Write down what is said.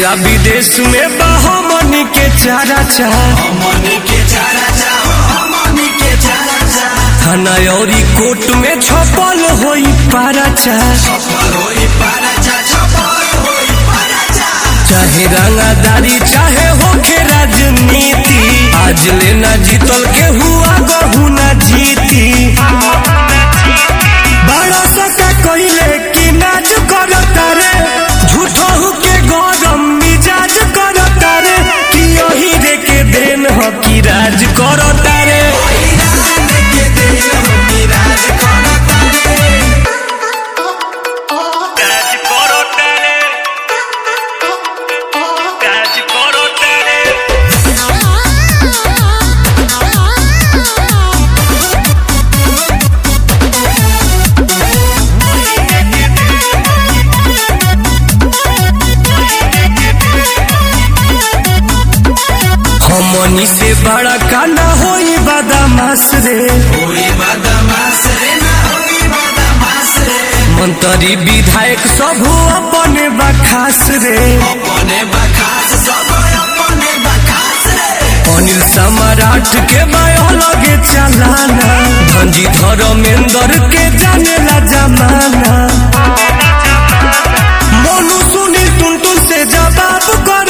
देश आ विदेश में हमनी के चारा थाना और कोर्ट में छपल होई पारा चाहे रंगादारी चाहे होके राजनीति आज लेना जीतल के हुआ गहू ना जीती बड़ा सका कहिले कि नाज करता रे झूठो के गरम मिजाज करता रे कि यही रे के देन हो कि राज करता रे हमनी से बड़ा काना होई बदमाश रे मंत्री विधायक सब अपने बखास रे अनिल सम्राट के अलगे चलाना धनजी धर्मेंद्र के जानेला जमाना मोनू सुनील टुनटुन से जवाब कर